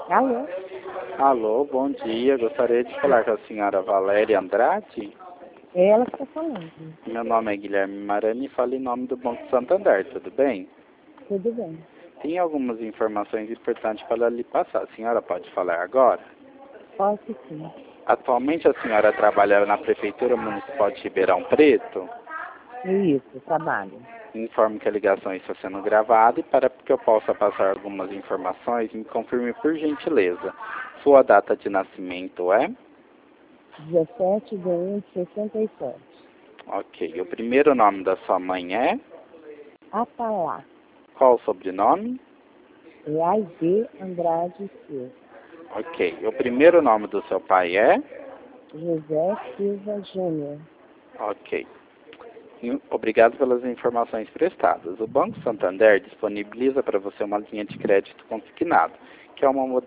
Alô? Alô, bom dia. Gostaria de falar com a senhora Valéria Andrade. É ela que está falando. Meu nome é Guilherme Marani e falo em nome do Banco Santander, tudo bem? Tudo bem. Tem algumas informações importantes para lhe passar. A senhora pode falar agora? Posso sim. Atualmente a senhora trabalha na Prefeitura Municipal de Ribeirão Preto? Isso, trabalho. Informo que a ligação está sendo gravada e para que eu possa passar algumas informações, me confirme por gentileza. Sua data de nascimento é? 17/1/67. Ok. O primeiro nome da sua mãe é? Atalá. Qual o sobrenome? É Aide Andrade Silva. Ok. O primeiro nome do seu pai é? José Silva Júnior. Ok. Obrigado pelas informações prestadas. O Banco Santander disponibiliza para você uma linha de crédito consignado, que é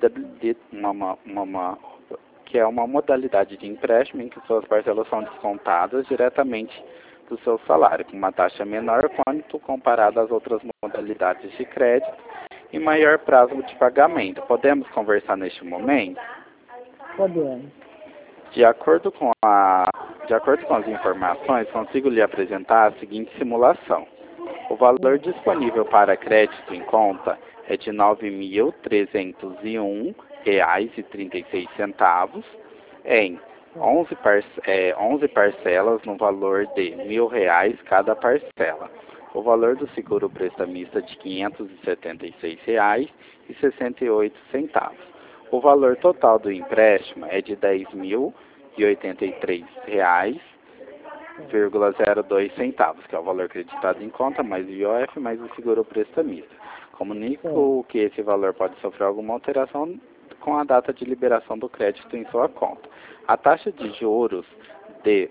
uma modalidade de empréstimo em que suas parcelas são descontadas diretamente do seu salário, com uma taxa menor quanto comparada às outras modalidades de crédito e maior prazo de pagamento. Podemos conversar neste momento? Podemos. De acordo com as informações, consigo lhe apresentar a seguinte simulação. O valor disponível para crédito em conta é de R$ 9.301,36 em 11 parcelas no valor de R$ 1.000 cada parcela. O valor do seguro prestamista de R$ 576,68. O valor total do empréstimo é de R$ 10.083,02, que é o valor acreditado em conta, mais o IOF, mais o seguro prestamista. Comunico que esse valor pode sofrer alguma alteração com a data de liberação do crédito em sua conta. A taxa de juros de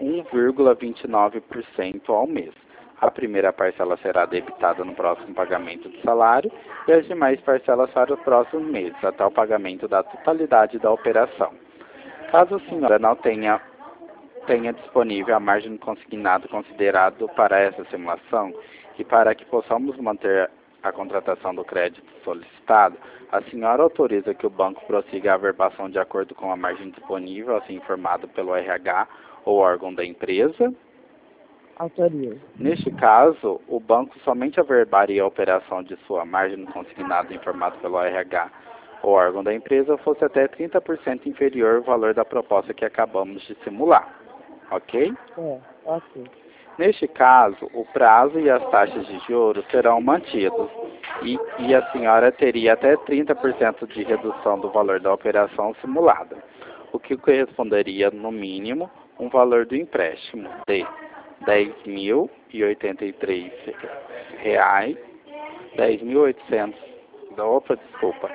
1,29% ao mês. A primeira parcela será debitada no próximo pagamento do salário e as demais parcelas para os próximos meses, até o pagamento da totalidade da operação. Caso a senhora não tenha disponível a margem consignada considerado para essa simulação e para que possamos manter a contratação do crédito solicitado, a senhora autoriza que o banco prossiga a averbação de acordo com a margem disponível, assim informado pelo RH ou órgão da empresa? Autorizo. Neste caso, o banco somente averbaria a operação de sua margem consignada informado pelo RH ou órgão da empresa fosse até 30% inferior ao valor da proposta que acabamos de simular. Ok? Ok. Neste caso, o prazo e as taxas de juros serão mantidos e a senhora teria até 30% de redução do valor da operação simulada, o que corresponderia, no mínimo, um valor do empréstimo de R$ 10.083, 10.800, opa, desculpa,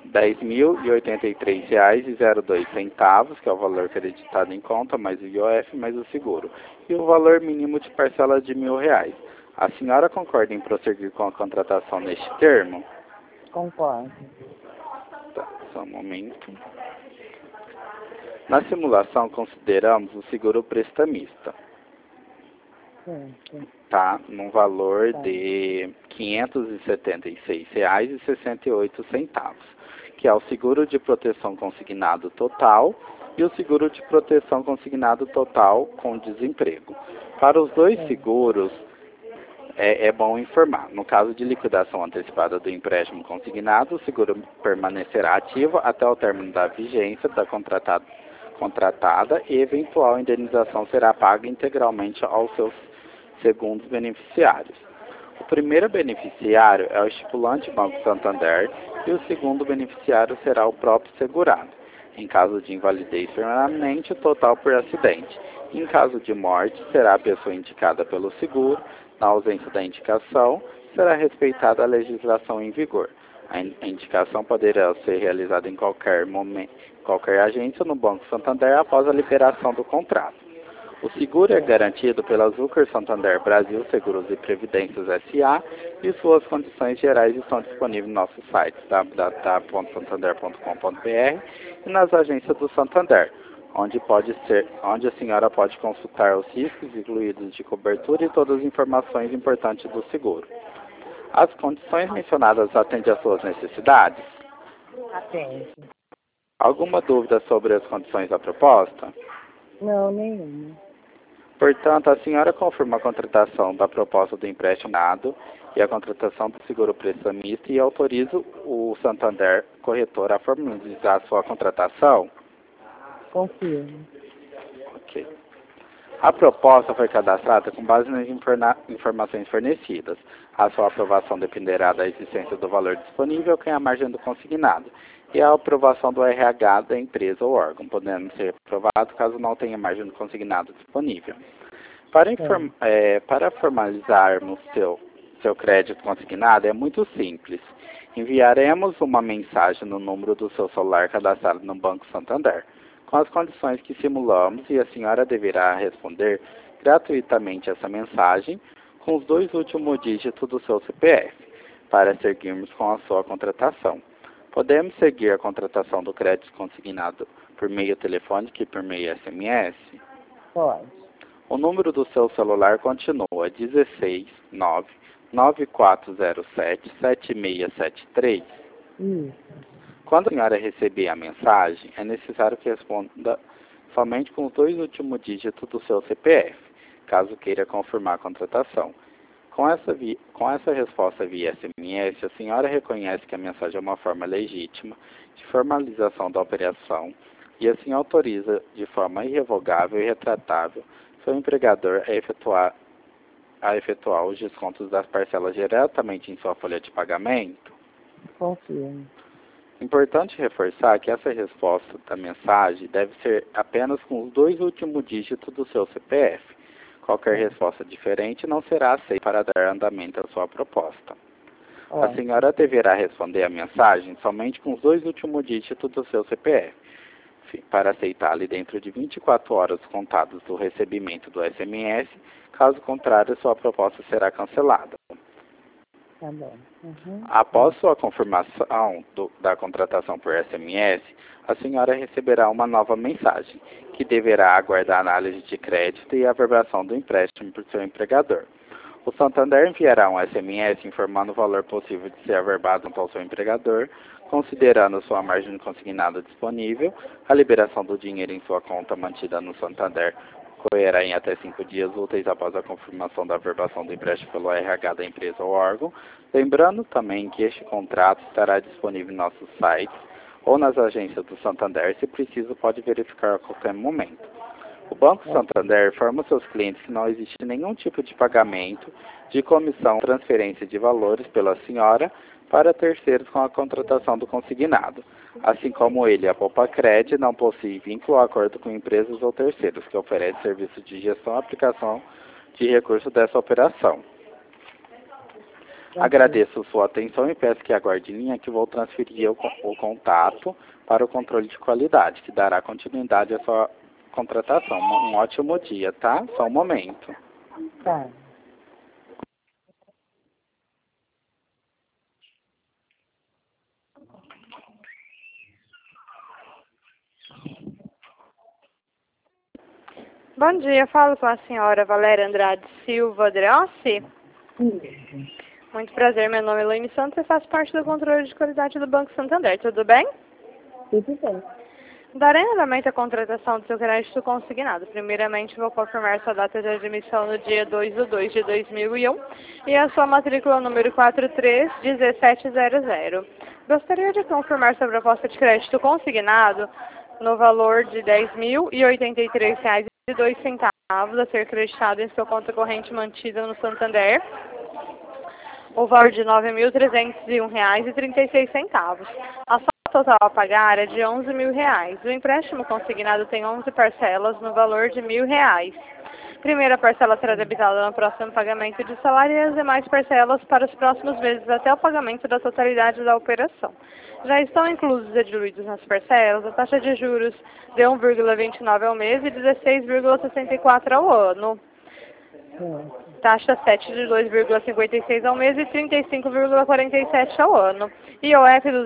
R$ 10.083,02, que é o valor acreditado em conta, mais o IOF, mais o seguro, e o valor mínimo de parcela de R$ 1.000. A senhora concorda em prosseguir com a contratação neste termo? Concordo. Tá, só um momento. Na simulação, consideramos o seguro prestamista. Tá, num valor de R$ 576,68, que é o seguro de proteção consignado total e o seguro de proteção consignado total com desemprego. Para os dois seguros, é bom informar. No caso de liquidação antecipada do empréstimo consignado, o seguro permanecerá ativo até o término da vigência da contratada e eventual indenização será paga integralmente aos seus segundos beneficiários. O primeiro beneficiário é o estipulante Banco Santander e o segundo beneficiário será o próprio segurado. Em caso de invalidez permanente, total por acidente. Em caso de morte, será a pessoa indicada pelo seguro. Na ausência da indicação, será respeitada a legislação em vigor. A indicação poderá ser realizada em qualquer momento, qualquer agência no Banco Santander após a liberação do contrato. O seguro é garantido pela Zucker Santander Brasil Seguros e Previdências S.A. e suas condições gerais estão disponíveis no nosso site www.santander.com.br e nas agências do Santander, onde a senhora pode consultar os riscos incluídos de cobertura e todas as informações importantes do seguro. As condições mencionadas atendem às suas necessidades? Atende. Alguma dúvida sobre as condições da proposta? Não, nenhuma. Portanto, a senhora confirma a contratação da proposta do empréstimo dado e a contratação do seguro prestamista e autoriza o Santander Corretor a formalizar sua contratação? Confirmo. Ok. A proposta foi cadastrada com base nas informações fornecidas. A sua aprovação dependerá da existência do valor disponível, que é a margem do consignado, e a aprovação do RH da empresa ou órgão, podendo ser aprovado caso não tenha margem do consignado disponível. Para formalizarmos seu crédito consignado é muito simples. Enviaremos uma mensagem no número do seu celular cadastrado no Banco Santander, com as condições que simulamos, e a senhora deverá responder gratuitamente essa mensagem com os 2 últimos dígitos do seu CPF, para seguirmos com a sua contratação. Podemos seguir a contratação do crédito consignado por meio telefônico e por meio SMS? Pode. O número do seu celular continua 16994077673. Isso. Quando a senhora receber a mensagem, é necessário que responda somente com os 2 últimos dígitos do seu CPF, caso queira confirmar a contratação. Com essa resposta via SMS, a senhora reconhece que a mensagem é uma forma legítima de formalização da operação e assim autoriza de forma irrevogável e retratável seu empregador a efetuar os descontos das parcelas diretamente em sua folha de pagamento? Confirmo. Importante reforçar que essa resposta da mensagem deve ser apenas com os 2 últimos dígitos do seu CPF. Qualquer resposta diferente não será aceita para dar andamento à sua proposta. A senhora deverá responder a mensagem somente com os 2 últimos dígitos do seu CPF, para aceitá-la dentro de 24 horas contadas do recebimento do SMS. Caso contrário, sua proposta será cancelada. Tá bom. Uhum. Após sua confirmação da contratação por SMS, a senhora receberá uma nova mensagem, que deverá aguardar a análise de crédito e a averbação do empréstimo por seu empregador. O Santander enviará um SMS informando o valor possível de ser averbado junto ao seu empregador, considerando sua margem consignada disponível. A liberação do dinheiro em sua conta mantida no Santander ocorrerá em até 5 dias úteis após a confirmação da averbação do empréstimo pelo RH da empresa ou órgão. Lembrando também que este contrato estará disponível em nossos sites ou nas agências do Santander. Se preciso, pode verificar a qualquer momento. O Banco Santander informa seus clientes que não existe nenhum tipo de pagamento de comissão ou transferência de valores pela senhora para terceiros com a contratação do consignado. Assim como ele, a Poupa-Cred não possui vínculo ou acordo com empresas ou terceiros que oferecem serviços de gestão e aplicação de recursos dessa operação. Agradeço sua atenção e peço que aguarde em linha que vou transferir o contato para o controle de qualidade, que dará continuidade à sua contratação. Um ótimo dia, tá? Só um momento. Tá. Bom dia, falo com a senhora Valéria Andrade Silva Dreossi. Isso. Muito prazer, meu nome é Elaine Santos e faço parte do controle de qualidade do Banco Santander, tudo bem? Tudo bem. Darei andamento à contratação do seu crédito consignado. Primeiramente, vou confirmar sua data de admissão no dia 2/2/2001 e a sua matrícula número 431700. Gostaria de confirmar sua proposta de crédito consignado no valor de R$ 10.083,02 a ser creditado em sua conta corrente mantida no Santander, o valor de R$ 9.301,36. A soma total a pagar é de R$ 11.000. O empréstimo consignado tem 11 parcelas no valor de R$ 1.000. Primeira parcela será debitada no próximo pagamento de salário e as demais parcelas para os próximos meses até o pagamento da totalidade da operação. Já estão inclusos e diluídos nas parcelas a taxa de juros de 1,29 ao mês e 16,64 ao ano. Taxa 7 de 2,56 ao mês e 35,47 ao ano. IOF R$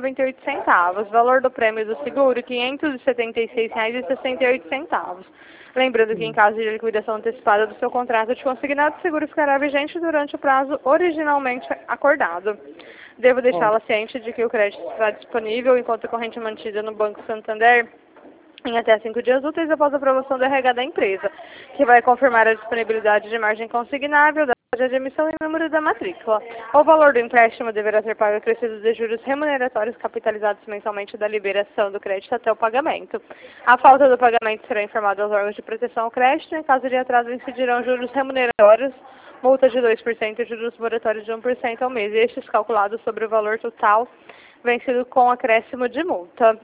204,98. Valor do prêmio do seguro R$ 576,68. Lembrando que em caso de liquidação antecipada do seu contrato de consignado, o seguro ficará vigente durante o prazo originalmente acordado. Devo deixá-la ciente de que o crédito estará disponível em conta corrente mantida no Banco Santander em até 5 dias úteis após a aprovação do RH da empresa, que vai confirmar a disponibilidade de margem consignável, data de emissão e número da matrícula. O valor do empréstimo deverá ser pago acrescido de juros remuneratórios capitalizados mensalmente da liberação do crédito até o pagamento. A falta do pagamento será informada aos órgãos de proteção ao crédito. Em caso de atraso, incidirão juros remuneratórios, multa de 2% e juros moratórios de 1% ao mês, estes calculados sobre o valor total vencido com acréscimo de multa.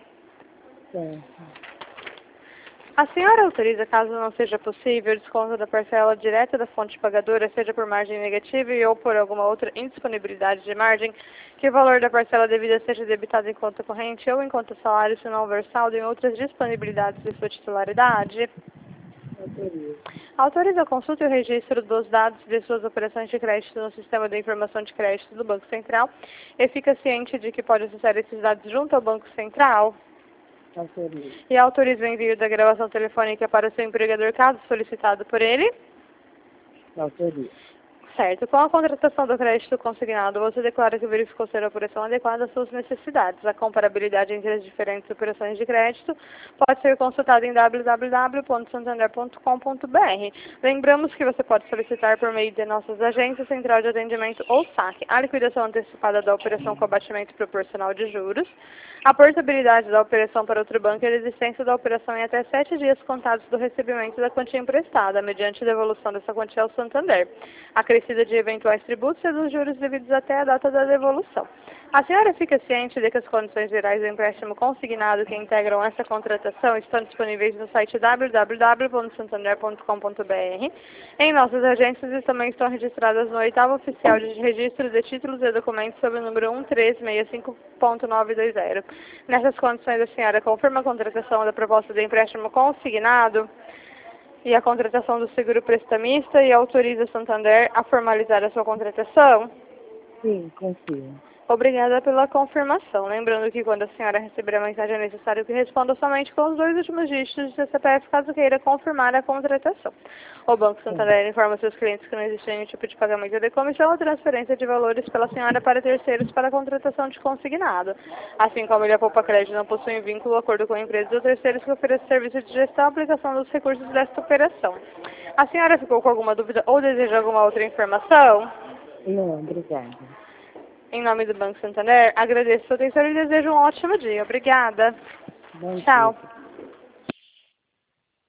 A senhora autoriza, caso não seja possível, o desconto da parcela direta da fonte pagadora, seja por margem negativa ou por alguma outra indisponibilidade de margem, que o valor da parcela devida seja debitado em conta corrente ou em conta salário, se não houver saldo em outras disponibilidades de sua titularidade? Autoriza a consulta e o registro dos dados de suas operações de crédito no Sistema de Informação de Crédito do Banco Central e fica ciente de que pode acessar esses dados junto ao Banco Central? Autoriza. E autoriza o envio da gravação telefônica para o seu empregador, caso solicitado por ele? Autoriza. Certo. Com a contratação do crédito consignado, você declara que verificou ser a operação adequada às suas necessidades. A comparabilidade entre as diferentes operações de crédito pode ser consultada em www.santander.com.br. Lembramos que você pode solicitar por meio de nossas agências, central de atendimento ou saque, a liquidação antecipada da operação com abatimento proporcional de juros, a portabilidade da operação para outro banco e a desistência da operação em até 7 dias contados do recebimento da quantia emprestada, mediante devolução dessa quantia ao Santander, acrescida de eventuais tributos e dos juros devidos até a data da devolução. A senhora fica ciente de que as condições gerais do empréstimo consignado que integram essa contratação estão disponíveis no site www.santander.com.br, em nossas agências e também estão registradas no 8º Oficial de Registro de Títulos e Documentos sob o número 1365.920. Nessas condições, a senhora confirma a contratação da proposta de empréstimo consignado e a contratação do seguro prestamista e autoriza o Santander a formalizar a sua contratação? Sim, confio. Obrigada pela confirmação. Lembrando que quando a senhora receber a mensagem é necessário que responda somente com os 2 últimos dígitos de seu CPF, caso queira confirmar a contratação. O Banco Santander informa seus clientes que não existe nenhum tipo de pagamento de comissão ou transferência de valores pela senhora para terceiros para a contratação de consignado. Assim como ele, a Poupa Crédito, não possui vínculo ou acordo com empresas ou terceiros que ofereçam serviço de gestão e aplicação dos recursos desta operação. A senhora ficou com alguma dúvida ou deseja alguma outra informação? Não, obrigada. Em nome do Banco Santander, agradeço a sua atenção e desejo um ótimo dia. Obrigada. Bom Tchau. dia.